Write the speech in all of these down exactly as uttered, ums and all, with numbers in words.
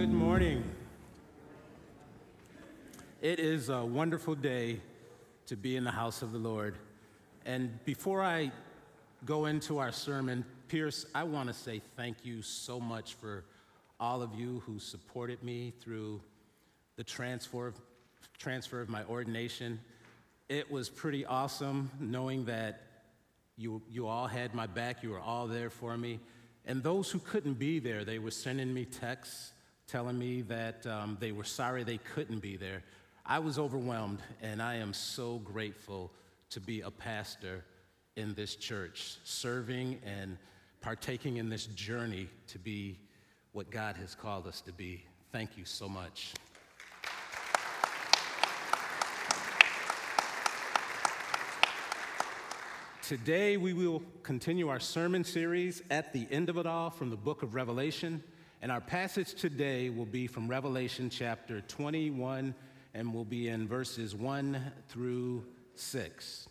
Good morning. It is a wonderful day to be in the house of the Lord. And before I go into our sermon, Pierce, I want to say thank you so much for all of you who supported me through the transfer of, transfer of my ordination. It was pretty awesome knowing that you, you all had my back. You were all there for me. And those who couldn't be there, they were sending me texts telling me that um, they were sorry they couldn't be there. I was overwhelmed, and I am so grateful to be a pastor in this church, serving and partaking in this journey to be what God has called us to be. Thank you so much. Today, we will continue our sermon series, At the End of It All, from the book of Revelation. And our passage today will be from Revelation chapter twenty-one, and will be in verses one through six.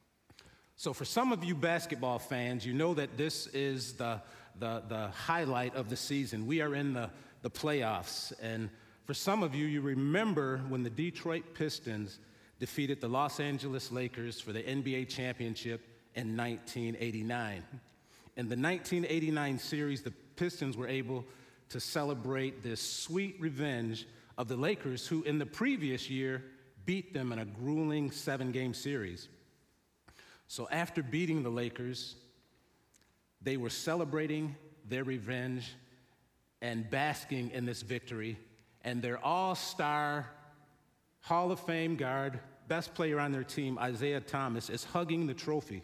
So for some of you basketball fans, you know that this is the, the, the highlight of the season. We are in the, the playoffs. And for some of you, you remember when the Detroit Pistons defeated the Los Angeles Lakers for the N B A championship in nineteen eighty-nine. In the nineteen eighty-nine series, the Pistons were able to celebrate this sweet revenge of the Lakers, who in the previous year beat them in a grueling seven-game series. So after beating the Lakers, they were celebrating their revenge and basking in this victory, and their all-star Hall of Fame guard, best player on their team, Isaiah Thomas, is hugging the trophy.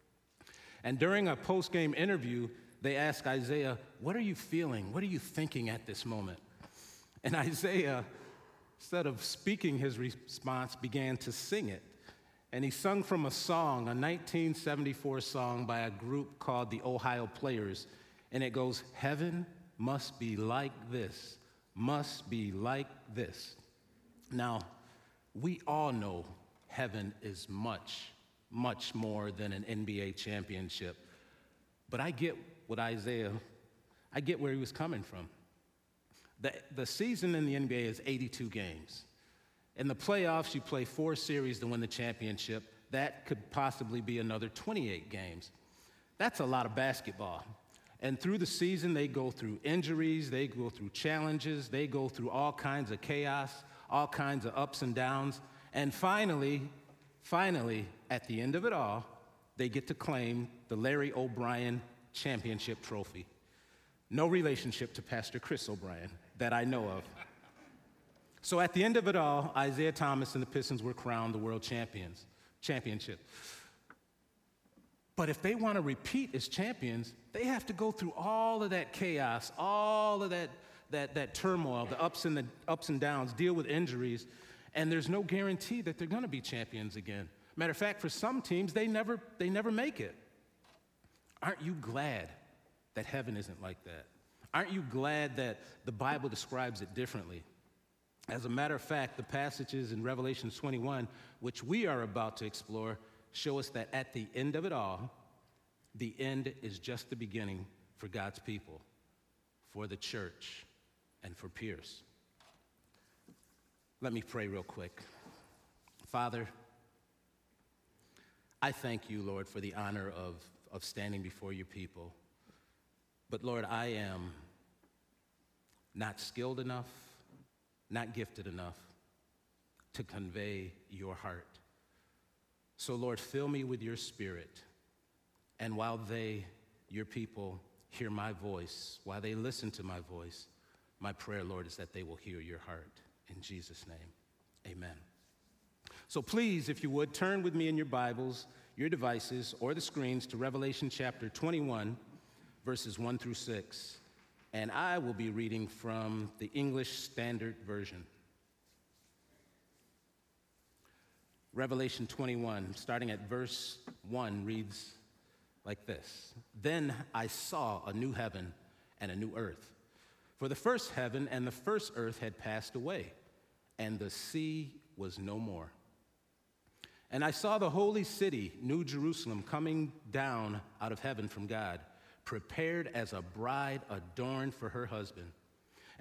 And during a post-game interview, they asked Isaiah, "What are you feeling? What are you thinking at this moment?" And Isaiah, instead of speaking his response, began to sing it. And he sung from a song, a nineteen seventy-four song by a group called the Ohio Players. And it goes, "Heaven must be like this, must be like this." Now, we all know heaven is much, much more than an N B A championship. But I get what Isaiah, I get where he was coming from. The, the season in the N B A is eighty-two games. In the playoffs, you play four series to win the championship. That could possibly be another twenty-eight games. That's a lot of basketball. And through the season, they go through injuries, they go through challenges, they go through all kinds of chaos, all kinds of ups and downs. And finally, finally, at the end of it all, they get to claim the Larry O'Brien Championship Trophy. No relationship to Pastor Chris O'Brien that I know of. So at the end of it all, Isaiah Thomas and the Pistons were crowned the world champions, championship. But if they want to repeat as champions, they have to go through all of that chaos, all of that, that, that turmoil, the ups and the ups and downs, deal with injuries, and there's no guarantee that they're going to be champions again. Matter of fact, for some teams, they never, they never make it. Aren't you glad that heaven isn't like that? Aren't you glad that the Bible describes it differently? As a matter of fact, the passages in Revelation twenty-one, which we are about to explore, show us that at the end of it all, the end is just the beginning for God's people, for the church, and for Pierce. Let me pray real quick. Father, I thank you, Lord, for the honor of, of standing before your people. But Lord, I am not skilled enough, not gifted enough to convey your heart. So Lord, fill me with your spirit. And while they, your people, hear my voice, while they listen to my voice, my prayer, Lord, is that they will hear your heart. In Jesus' name, amen. So please, if you would, turn with me in your Bibles, your devices, or the screens to Revelation chapter twenty-one, verses one through six. And I will be reading from the English Standard Version. Revelation twenty-one, starting at verse one, reads like this. "Then I saw a new heaven and a new earth. For the first heaven and the first earth had passed away, and the sea was no more. And I saw the holy city, New Jerusalem, coming down out of heaven from God, prepared as a bride adorned for her husband.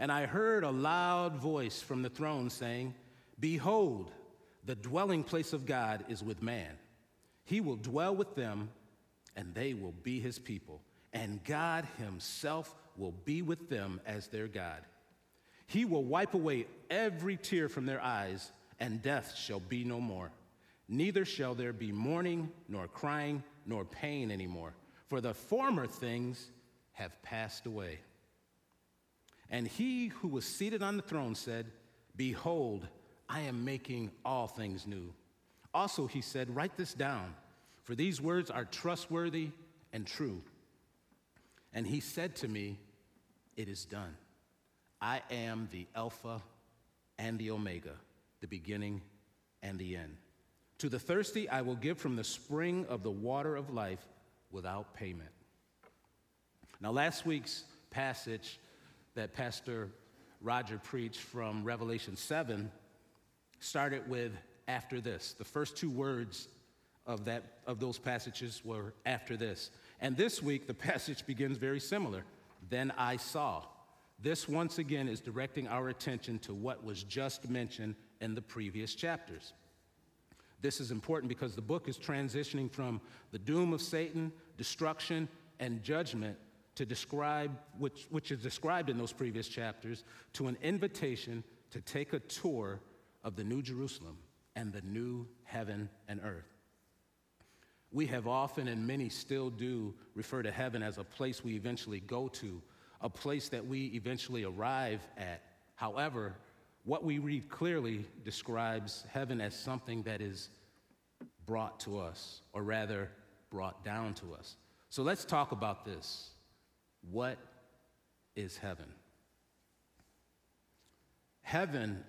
And I heard a loud voice from the throne saying, "Behold, the dwelling place of God is with man. He will dwell with them, and they will be his people. And God himself will be with them as their God. He will wipe away every tear from their eyes, and death shall be no more. Neither shall there be mourning, nor crying, nor pain anymore, for the former things have passed away." And he who was seated on the throne said, "Behold, I am making all things new." Also he said, "Write this down, for these words are trustworthy and true." And he said to me, "It is done. I am the Alpha and the Omega, the beginning and the end. To the thirsty I will give from the spring of the water of life without payment." Now, last week's passage that Pastor Roger preached from Revelation seven started with "after this." The first two words of that of those passages were "after this." And this week, the passage begins very similar. "Then I saw." This, once again, is directing our attention to what was just mentioned in the previous chapters. This is important because the book is transitioning from the doom of Satan, destruction, and judgment to describe, which, which is described in those previous chapters, to an invitation to take a tour of the New Jerusalem and the new heaven and earth. We have often, and many still do, refer to heaven as a place we eventually go to, a place that we eventually arrive at. However, what we read clearly describes heaven as something that is brought to us, or rather, brought down to us. So let's talk about this. What is heaven? Heaven,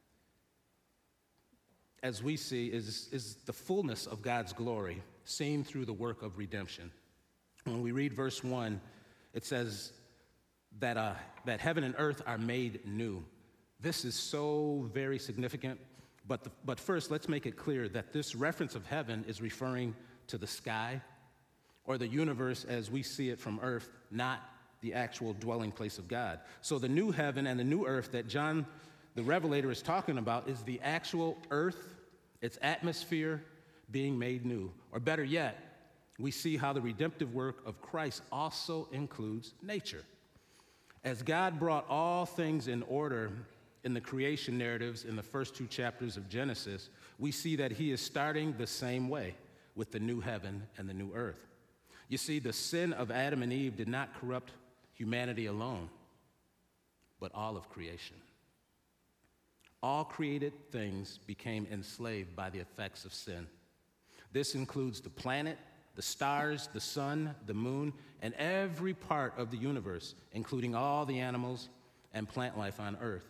as we see, is, is the fullness of God's glory, seen through the work of redemption. When we read verse one, it says that, uh, that heaven and earth are made new. This is so very significant, but, the, but first, let's make it clear that this reference of heaven is referring to the sky or the universe as we see it from earth, not the actual dwelling place of God. So the new heaven and the new earth that John the Revelator is talking about is the actual earth, its atmosphere being made new. Or better yet, we see how the redemptive work of Christ also includes nature. As God brought all things in order in the creation narratives in the first two chapters of Genesis, we see that he is starting the same way with the new heaven and the new earth. You see, the sin of Adam and Eve did not corrupt humanity alone, but all of creation. All created things became enslaved by the effects of sin. This includes the planet, the stars, the sun, the moon, and every part of the universe, including all the animals and plant life on earth.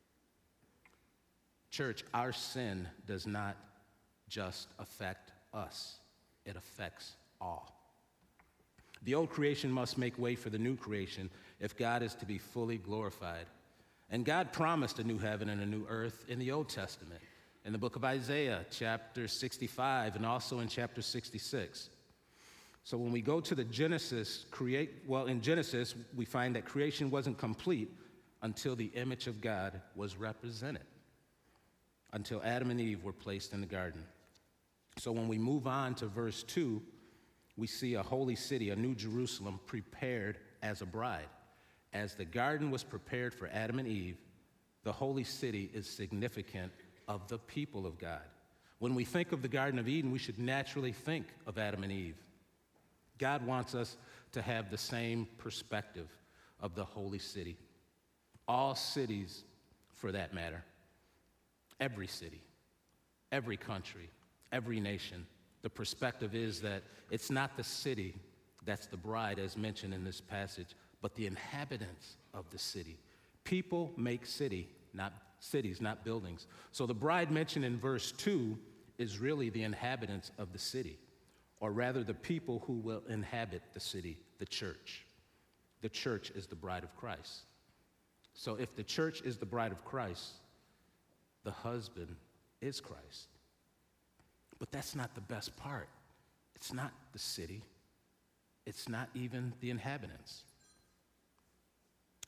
Church, our sin does not just affect us, it affects all. The old creation must make way for the new creation if God is to be fully glorified. And God promised a new heaven and a new earth in the Old Testament, in the book of Isaiah, chapter sixty-five, and also in chapter sixty-six. So when we go to the Genesis, create, well, in Genesis, we find that creation wasn't complete until the image of God was represented, until Adam and Eve were placed in the garden. So when we move on to verse two, we see a holy city, a new Jerusalem, prepared as a bride. As the garden was prepared for Adam and Eve, the holy city is significant of the people of God. When we think of the Garden of Eden, we should naturally think of Adam and Eve. God wants us to have the same perspective of the holy city. All cities, for that matter, every city, every country, every nation, the perspective is that it's not the city that's the bride, as mentioned in this passage, but the inhabitants of the city. People make city, not cities, not buildings. So the bride mentioned in verse two is really the inhabitants of the city, or rather the people who will inhabit the city, the church. The church is the bride of Christ. So if the church is the bride of Christ, the husband is Christ. But that's not the best part. It's not the city. It's not even the inhabitants.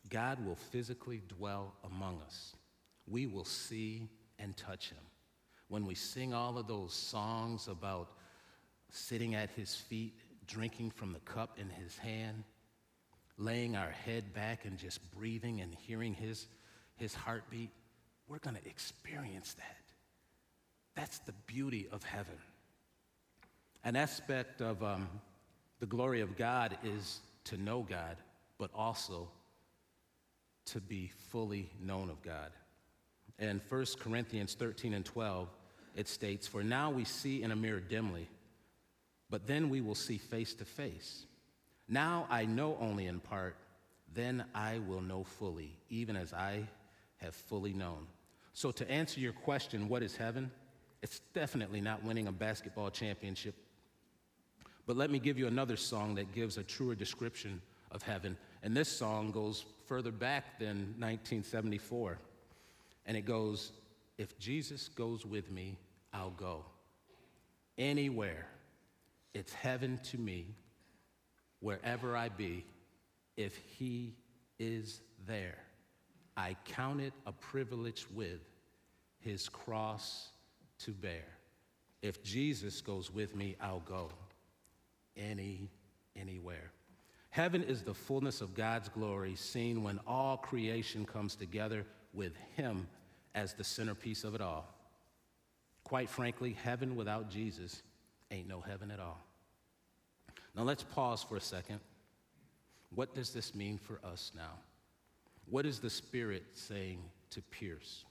God will physically dwell among us. We will see and touch him. When we sing all of those songs about sitting at his feet, drinking from the cup in his hand, laying our head back and just breathing and hearing his, his heartbeat, we're going to experience that. That's the beauty of heaven. An aspect of um, the glory of God is to know God, but also to be fully known of God. In First Corinthians thirteen and twelve, it states, "For now we see in a mirror dimly, but then we will see face to face. Now I know only in part, then I will know fully, even as I have fully known." So to answer your question, what is heaven? It's definitely not winning a basketball championship. But let me give you another song that gives a truer description of heaven. And this song goes further back than nineteen seventy-four. And it goes, "If Jesus goes with me, I'll go. Anywhere, it's heaven to me. Wherever I be, if he is there, I count it a privilege with his cross to bear. If Jesus goes with me, I'll go. Any, anywhere." Heaven is the fullness of God's glory seen when all creation comes together with him as the centerpiece of it all. Quite frankly, heaven without Jesus ain't no heaven at all. Now let's pause for a second. What does this mean for us now? What is the Spirit saying to Pierce?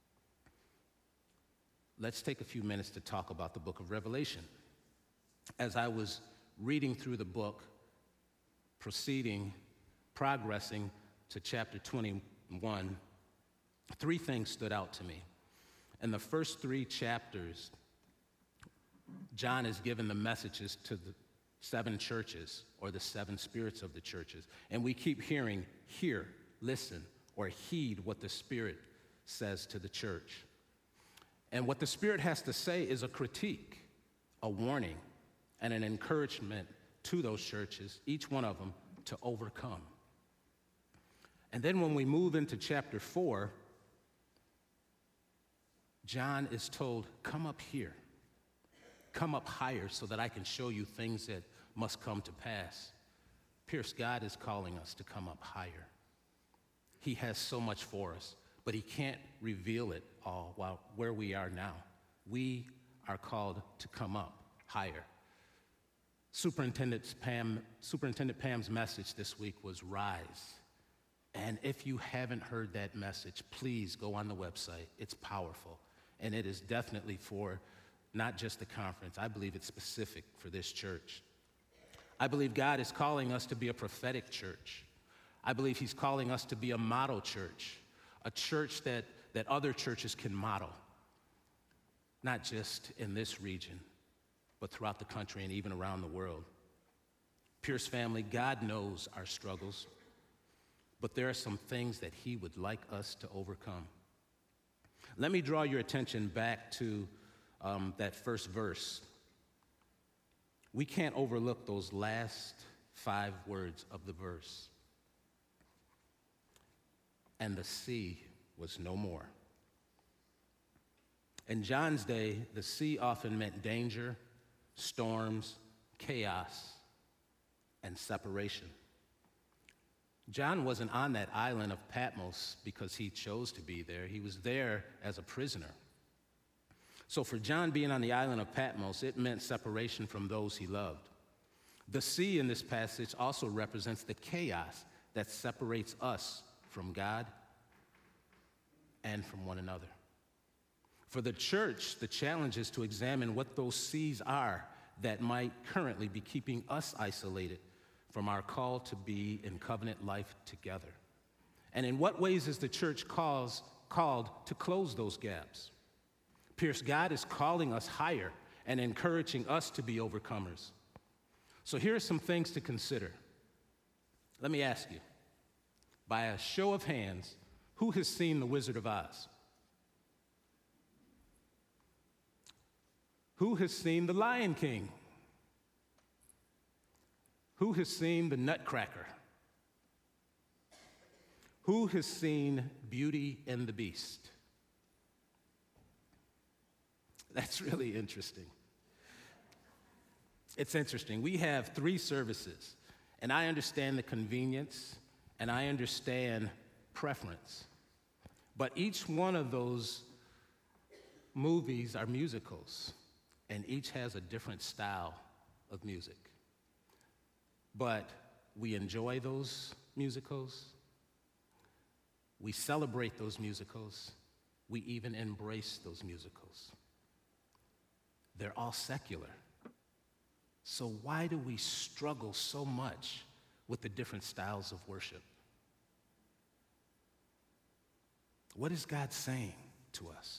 Let's take a few minutes to talk about the book of Revelation. As I was reading through the book, proceeding, progressing to chapter twenty-one, three things stood out to me. In the first three chapters, John is given the messages to the seven churches, or the seven spirits of the churches. And we keep hearing, hear, listen, or heed what the Spirit says to the church. And what the Spirit has to say is a critique, a warning, and an encouragement to those churches, each one of them, to overcome. And then when we move into chapter four, John is told, come up here. Come up higher so that I can show you things that must come to pass. Pierce, God is calling us to come up higher. He has so much for us, but he can't reveal it all while where we are now. We are called to come up higher. Superintendent Pam, Superintendent Pam's message this week was Rise. And if you haven't heard that message, please go on the website. It's powerful. And it is definitely for not just the conference. I believe it's specific for this church. I believe God is calling us to be a prophetic church. I believe he's calling us to be a model church, a church that, that other churches can model, not just in this region, but throughout the country and even around the world. Pierce family, God knows our struggles, but there are some things that he would like us to overcome. Let me draw your attention back to um, that first verse. We can't overlook those last five words of the verse. And the sea was no more. In John's day, the sea often meant danger, storms, chaos, and separation. John wasn't on that island of Patmos because he chose to be there. He was there as a prisoner. So for John being on the island of Patmos, it meant separation from those he loved. The sea in this passage also represents the chaos that separates us from God and from one another. For the church, the challenge is to examine what those seas are that might currently be keeping us isolated from our call to be in covenant life together. And in what ways is the church calls, called to close those gaps? Pierce, God is calling us higher and encouraging us to be overcomers. So here are some things to consider. Let me ask you, by a show of hands, who has seen The Wizard of Oz? Who has seen The Lion King? Who has seen The Nutcracker? Who has seen Beauty and the Beast? That's really interesting. It's interesting. We have three services, and I understand the convenience, and I understand preference. But each one of those movies are musicals, and each has a different style of music. But we enjoy those musicals. We celebrate those musicals. We even embrace those musicals. They're all secular. So why do we struggle so much with the different styles of worship? What is God saying to us?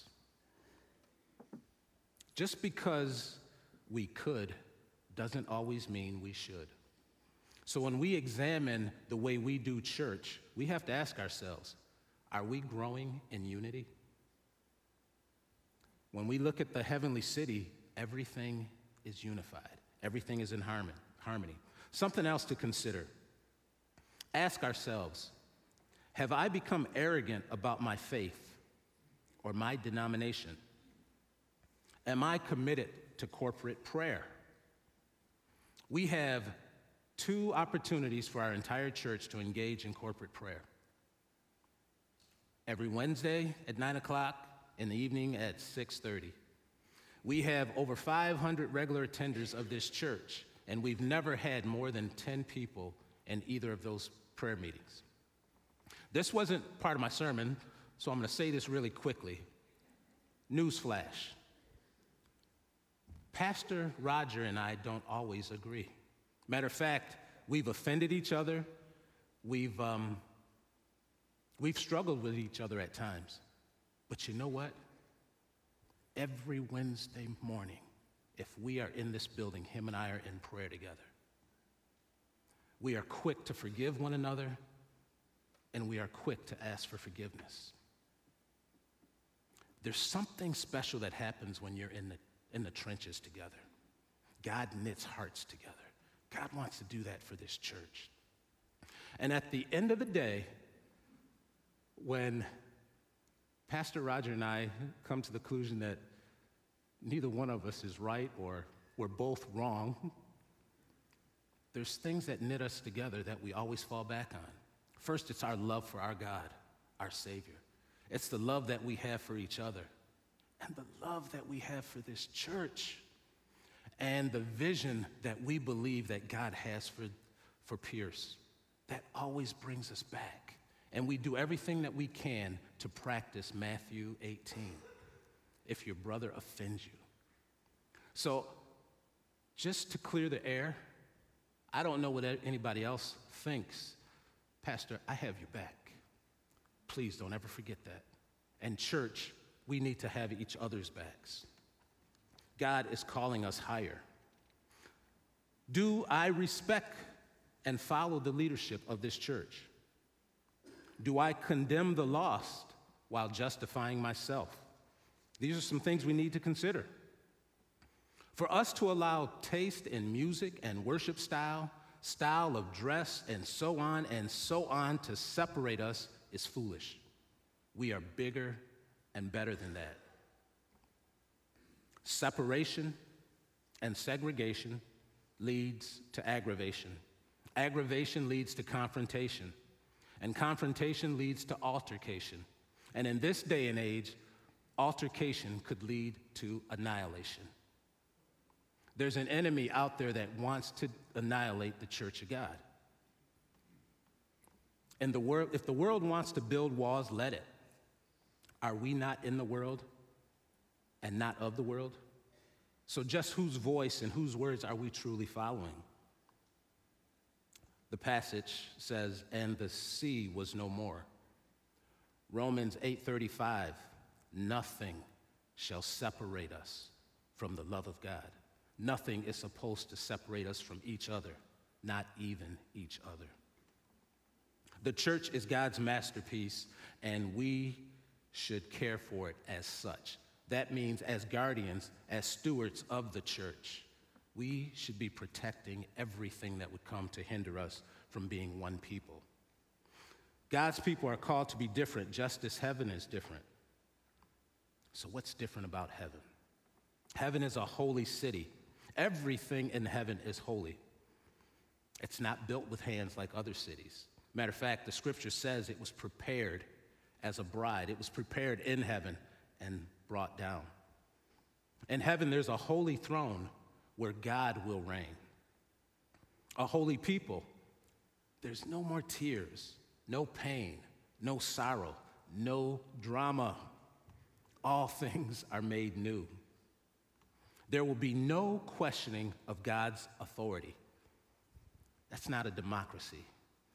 Just because we could doesn't always mean we should. So when we examine the way we do church, we have to ask ourselves, are we growing in unity? When we look at the heavenly city, everything is unified. Everything is in harmony. Something else to consider. Ask ourselves, have I become arrogant about my faith or my denomination? Am I committed to corporate prayer? We have two opportunities for our entire church to engage in corporate prayer. Every Wednesday at nine o'clock, in the evening at six thirty. We have over five hundred regular attenders of this church, and we've never had more than ten people in either of those prayer meetings. This wasn't part of my sermon, so I'm going to say this really quickly. Newsflash. Pastor Roger and I don't always agree. Matter of fact, we've offended each other. We've, um, we've struggled with each other at times. But you know what? Every Wednesday morning, if we are in this building, him and I are in prayer together. We are quick to forgive one another, and we are quick to ask for forgiveness. There's something special that happens when you're in the, in the trenches together. God knits hearts together. God wants to do that for this church. And at the end of the day, when Pastor Roger and I come to the conclusion that neither one of us is right or we're both wrong, there's things that knit us together that we always fall back on. First, it's our love for our God, our Savior. It's the love that we have for each other and the love that we have for this church and the vision that we believe that God has for, for Pierce. That always brings us back. And we do everything that we can to practice Matthew eighteen. If your brother offends you. So, just to clear the air, I don't know what anybody else thinks. Pastor, I have your back. Please don't ever forget that. And church, we need to have each other's backs. God is calling us higher. Do I respect and follow the leadership of this church? Do I condemn the lost while justifying myself? These are some things we need to consider. For us to allow taste in music and worship style, style of dress, and so on and so on to separate us is foolish. We are bigger and better than that. Separation and segregation leads to aggravation. Aggravation leads to confrontation. And confrontation leads to altercation. And in this day and age, altercation could lead to annihilation. There's an enemy out there that wants to annihilate the church of God. And the world, if the world wants to build walls, let it. Are we not in the world and not of the world? So just whose voice and whose words are we truly following? The passage says, and the sea was no more. Romans eight thirty-five, nothing shall separate us from the love of God. Nothing is supposed to separate us from each other, not even each other. The church is God's masterpiece, and we should care for it as such. That means as guardians, as stewards of the church, we should be protecting everything that would come to hinder us from being one people. God's people are called to be different, just as heaven is different. So what's different about heaven? Heaven is a holy city. Everything in heaven is holy. It's not built with hands like other cities. Matter of fact, the scripture says it was prepared as a bride. It was prepared in heaven and brought down. In heaven, there's a holy throne where God will reign. A holy people. There's no more tears, no pain, no sorrow, no drama. All things are made new. There will be no questioning of God's authority. That's not a democracy.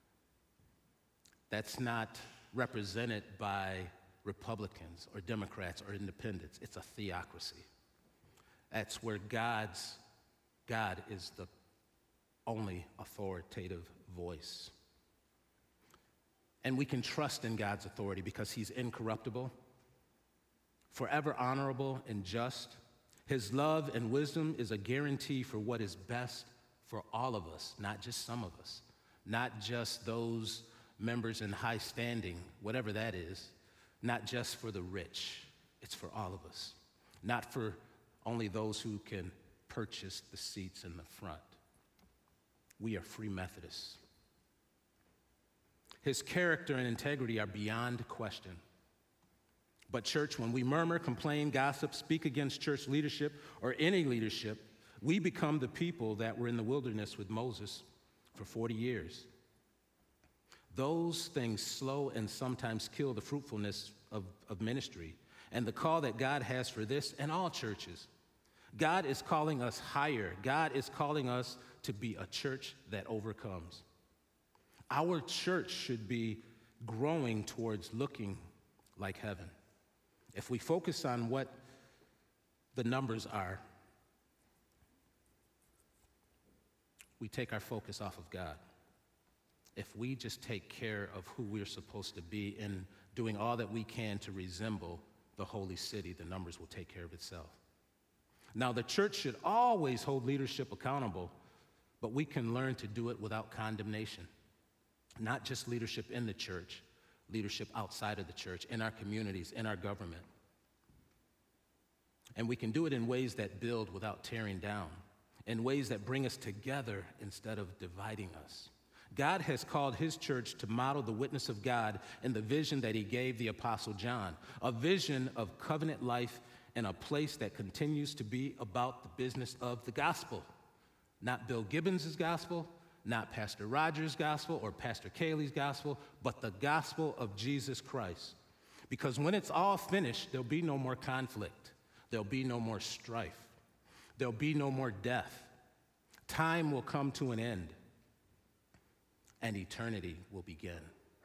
That's not represented by Republicans or Democrats or independents. It's a theocracy. That's where God's God is the only authoritative voice. And we can trust in God's authority because he's incorruptible, forever honorable and just. His love and wisdom is a guarantee for what is best for all of us, not just some of us, not just those members in high standing, whatever that is, not just for the rich. It's for all of us, not for only those who can purchase the seats in the front. We are free Methodists. His character and integrity are beyond question. But church, when we murmur, complain, gossip, speak against church leadership or any leadership, we become the people that were in the wilderness with Moses for forty years. Those things slow and sometimes kill the fruitfulness of, of ministry and the call that God has for this and all churches. God is calling us higher. God is calling us to be a church that overcomes. Our church should be growing towards looking like heaven. If we focus on what the numbers are, we take our focus off of God. If we just take care of who we're supposed to be and doing all that we can to resemble the holy city, the numbers will take care of itself. Now, the church should always hold leadership accountable, but we can learn to do it without condemnation. Not just leadership in the church, leadership outside of the church, in our communities, in our government. And we can do it in ways that build without tearing down, in ways that bring us together instead of dividing us. God has called his church to model the witness of God in the vision that he gave the Apostle John, a vision of covenant life in a place that continues to be about the business of the gospel. Not Bill Gibbons' gospel, not Pastor Rogers' gospel or Pastor Cayley's gospel, but the gospel of Jesus Christ. Because when it's all finished, there'll be no more conflict. There'll be no more strife. There'll be no more death. Time will come to an end, and eternity will begin.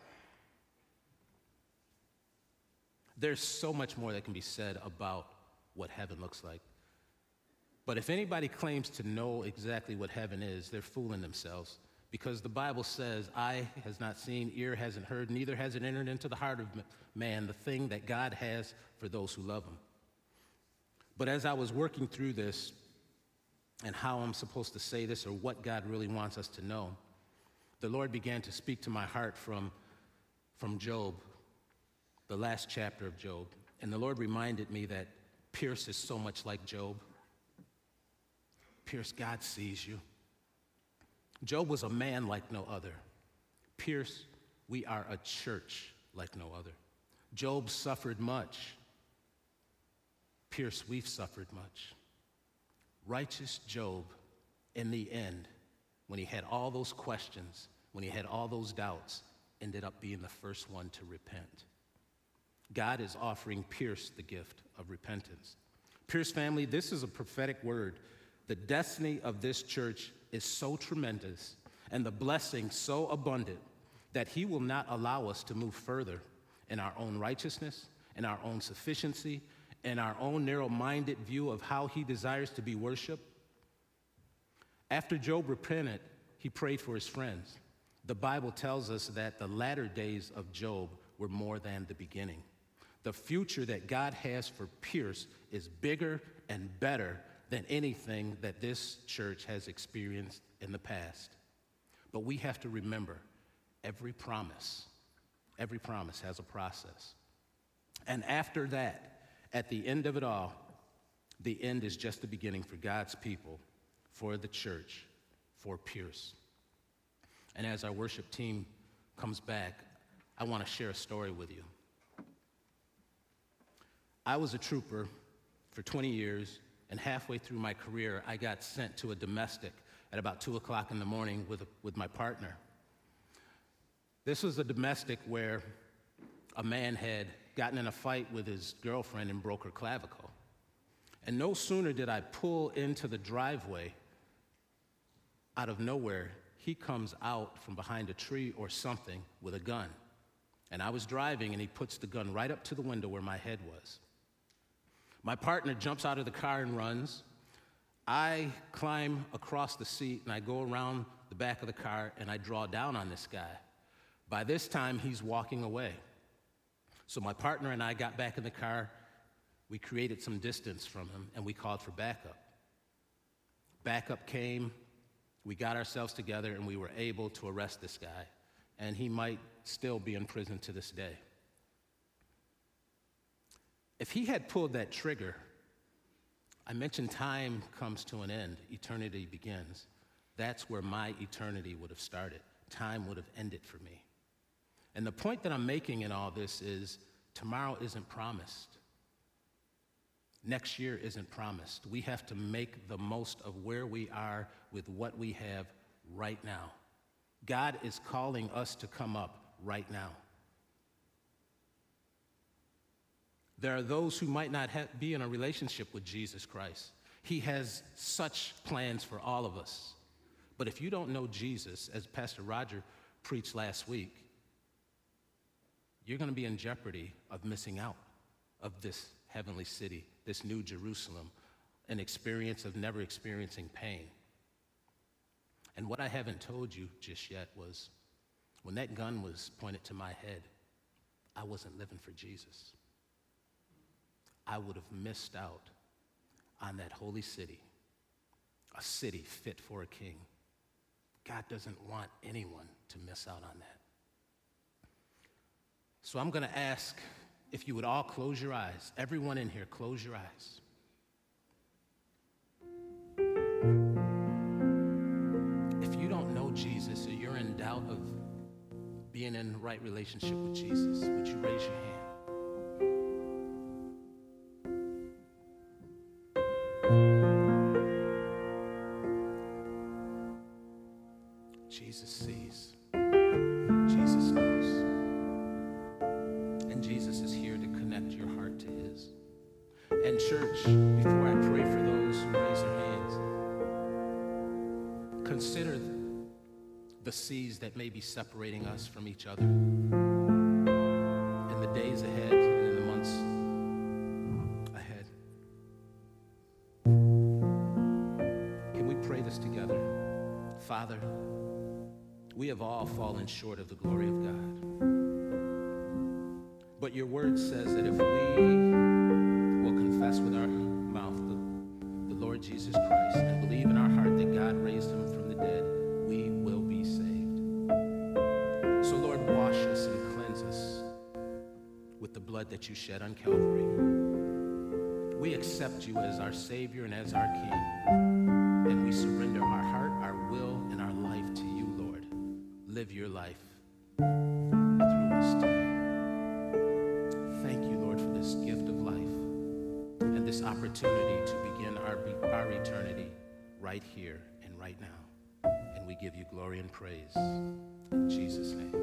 There's so much more that can be said about what heaven looks like. But if anybody claims to know exactly what heaven is, they're fooling themselves, because the Bible says, eye has not seen, ear hasn't heard, neither has it entered into the heart of man the thing that God has for those who love him. But as I was working through this and how I'm supposed to say this or what God really wants us to know, the Lord began to speak to my heart from, from Job, the last chapter of Job. And the Lord reminded me that Pierce is so much like Job. Pierce, God sees you. Job was a man like no other. Pierce, we are a church like no other. Job suffered much. Pierce, we've suffered much. Righteous Job, in the end, when he had all those questions, when he had all those doubts, ended up being the first one to repent. God is offering Pierce the gift of repentance. Pierce family, this is a prophetic word. The destiny of this church is so tremendous and the blessing so abundant that he will not allow us to move further in our own righteousness, in our own sufficiency, in our own narrow-minded view of how he desires to be worshiped. After Job repented, he prayed for his friends. The Bible tells us that the latter days of Job were more than the beginning. The future that God has for Pierce is bigger and better than anything that this church has experienced in the past. But we have to remember, every promise Every promise has a process. And after that, at the end of it all, the end is just the beginning for God's people, for the church, for Pierce. And as our worship team comes back, I want to share a story with you. I was a trooper for twenty years, and halfway through my career, I got sent to a domestic at about two o'clock in the morning with, a, with my partner. This was a domestic where a man had gotten in a fight with his girlfriend and broke her clavicle. And no sooner did I pull into the driveway, out of nowhere, he comes out from behind a tree or something with a gun. And I was driving, and he puts the gun right up to the window where my head was. My partner jumps out of the car and runs. I climb across the seat, and I go around the back of the car, and I draw down on this guy. By this time, he's walking away. So my partner and I got back in the car. We created some distance from him, and we called for backup. Backup came. We got ourselves together, and we were able to arrest this guy. And he might still be in prison to this day. If he had pulled that trigger, I mentioned time comes to an end, eternity begins. That's where my eternity would have started. Time would have ended for me. And the point that I'm making in all this is tomorrow isn't promised. Next year isn't promised. We have to make the most of where we are with what we have right now. God is calling us to come up right now. There are those who might not have, be in a relationship with Jesus Christ. He has such plans for all of us. But if you don't know Jesus, as Pastor Roger preached last week, you're going to be in jeopardy of missing out of this heavenly city, this new Jerusalem, an experience of never experiencing pain. And what I haven't told you just yet was when that gun was pointed to my head, I wasn't living for Jesus. I would have missed out on that holy city, a city fit for a king. God doesn't want anyone to miss out on that. So I'm going to ask if you would all close your eyes. Everyone in here, close your eyes. If you don't know Jesus or you're in doubt of being in the right relationship with Jesus, would you raise your hand? Jesus sees. Jesus knows. And Jesus is here to connect your heart to his. And church, before I pray for those who raise their hands, consider the seas that may be separating us from each other in the days ahead and in the months ahead. Can we pray this together? Father, we have all fallen short of the glory of God. But your word says that if we will confess with our mouth the, the Lord Jesus Christ and believe in our heart that God raised him from the dead, we will be saved. So Lord, wash us and cleanse us with the blood that you shed on Calvary. We accept you as our Savior and as our King, and we surrender our heart, our will, and our life to you, Lord. Live your life through us today. Thank you, Lord, for this gift of life and this opportunity to begin our, our eternity right here and right now. And we give you glory and praise in Jesus' name.